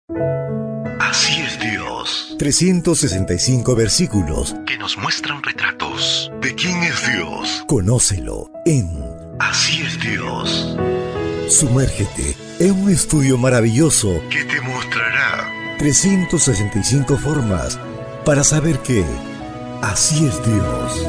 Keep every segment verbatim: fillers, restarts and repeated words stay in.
Así es Dios. trescientos sesenta y cinco versículos Que nos muestran retratos de quién es Dios. Conócelo en Así es Dios. Sumérgete en un estudio maravilloso Que te mostrará trescientas sesenta y cinco formas para saber que así es Dios.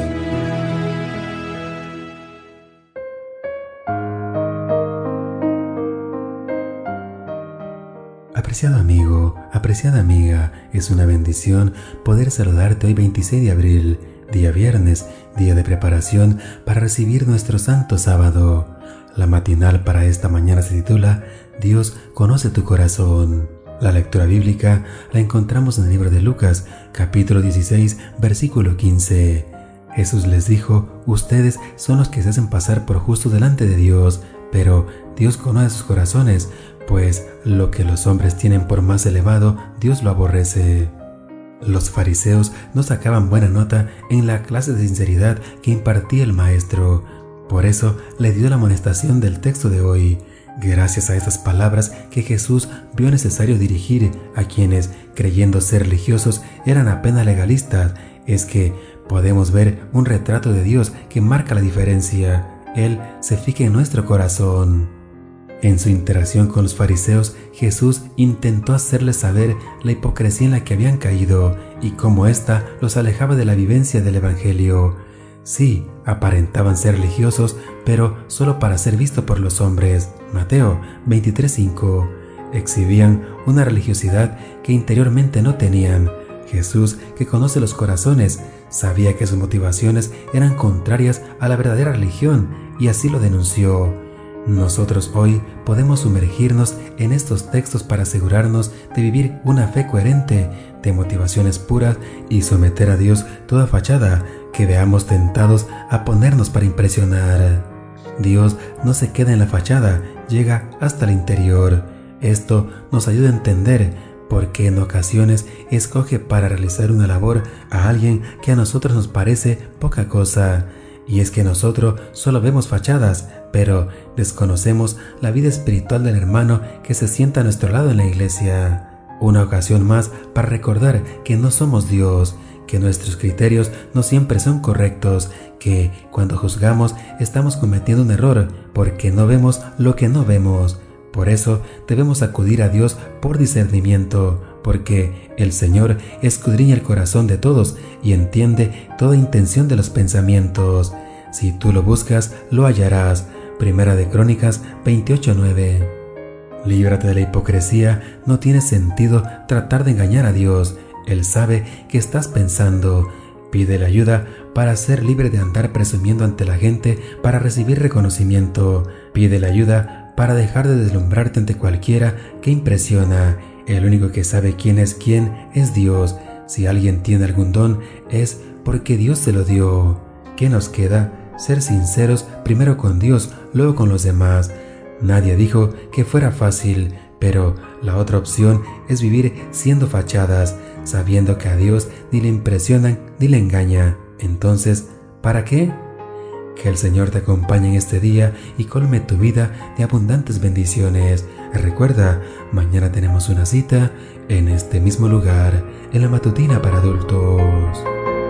Apreciado amigo, apreciada amiga, es una bendición poder saludarte hoy veintiséis de abril, día viernes, día de preparación para recibir nuestro santo sábado. La matinal para esta mañana se titula Dios conoce tu corazón. La lectura bíblica la encontramos en el libro de Lucas, capítulo dieciséis, versículo quince. Jesús les dijo, ustedes son los que se hacen pasar por justos delante de Dios, pero Dios conoce sus corazones, pues lo que los hombres tienen por más elevado, Dios lo aborrece. Los fariseos no sacaban buena nota en la clase de sinceridad que impartía el maestro. Por eso le dio la amonestación del texto de hoy. Gracias a estas palabras que Jesús vio necesario dirigir a quienes, creyendo ser religiosos, eran apenas legalistas, es que podemos ver un retrato de Dios que marca la diferencia. Él se fija en nuestro corazón. En su interacción con los fariseos, Jesús intentó hacerles saber la hipocresía en la que habían caído y cómo ésta los alejaba de la vivencia del Evangelio. Sí, aparentaban ser religiosos, pero solo para ser visto por los hombres. Mateo veintitrés cinco. Exhibían una religiosidad que interiormente no tenían. Jesús, que conoce los corazones, sabía que sus motivaciones eran contrarias a la verdadera religión y así lo denunció. Nosotros hoy podemos sumergirnos en estos textos para asegurarnos de vivir una fe coherente, de motivaciones puras y someter a Dios toda fachada que veamos tentados a ponernos para impresionar. Dios no se queda en la fachada, llega hasta el interior. Esto nos ayuda a entender por qué en ocasiones escoge para realizar una labor a alguien que a nosotros nos parece poca cosa. Y es que nosotros solo vemos fachadas, pero desconocemos la vida espiritual del hermano que se sienta a nuestro lado en la iglesia. Una ocasión más para recordar que no somos Dios, que nuestros criterios no siempre son correctos, que cuando juzgamos estamos cometiendo un error porque no vemos lo que no vemos. Por eso debemos acudir a Dios por discernimiento, porque el Señor escudriña el corazón de todos y entiende toda intención de los pensamientos. Si tú lo buscas, lo hallarás. Primera de Crónicas veintiocho nueve. Líbrate de la hipocresía, no tiene sentido tratar de engañar a Dios. Él sabe que estás pensando. Pídele ayuda para ser libre de andar presumiendo ante la gente para recibir reconocimiento. Pídele ayuda para dejar de deslumbrarte ante cualquiera que impresiona. El único que sabe quién es quién es Dios. Si alguien tiene algún don, es porque Dios se lo dio. ¿Qué nos queda? Ser sinceros primero con Dios, luego con los demás. Nadie dijo que fuera fácil, pero la otra opción es vivir siendo fachadas, sabiendo que a Dios ni le impresionan ni le engaña. Entonces, ¿para qué? Que el Señor te acompañe en este día y colme tu vida de abundantes bendiciones. Recuerda, mañana tenemos una cita en este mismo lugar, en la matutina para adultos.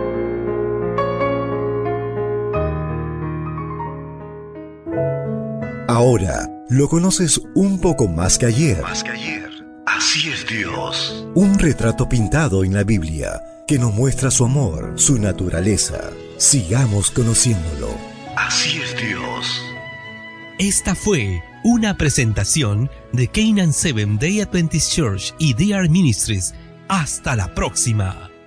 Ahora lo conoces un poco más que ayer. Más que ayer. Así es Dios. Un retrato pintado en la Biblia que nos muestra su amor, su naturaleza. Sigamos conociéndolo. Así es Dios. Esta fue una presentación de Canaan Seventh Day Adventist Church y D R Ministries. Hasta la próxima.